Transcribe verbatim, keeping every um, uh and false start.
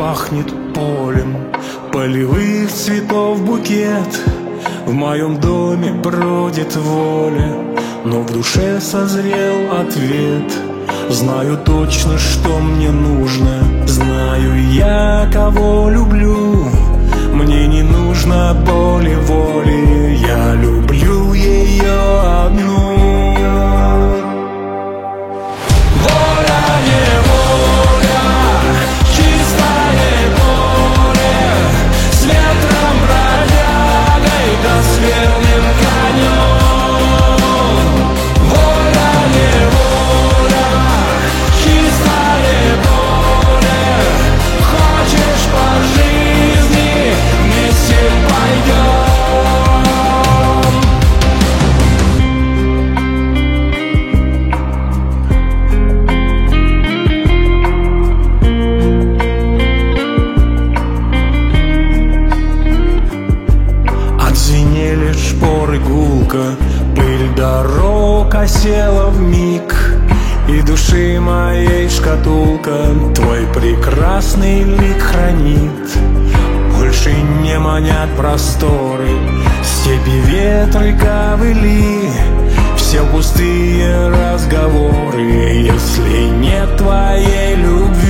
пахнет полем, полевых цветов букет. В моем доме бродит воля, но в душе созрел ответ. Знаю точно, что мне нужно, знаю я, кого люблю. Мне не нужно боли, воли, я люблю ее одну. Воля, неволя, чистое поле, с ветром, бродягой да с верным конем. Воля, неволя, чистое поле, хочешь по жизни вместе пойдем. Отзвенели шпоры гулко, пыль дорог осела вмиг, и души моей шкатулка твой прекрасный лик хранит. Больше не манят просторы, степи, ветры, ковыли, все пустые разговоры, если нет твоей любви.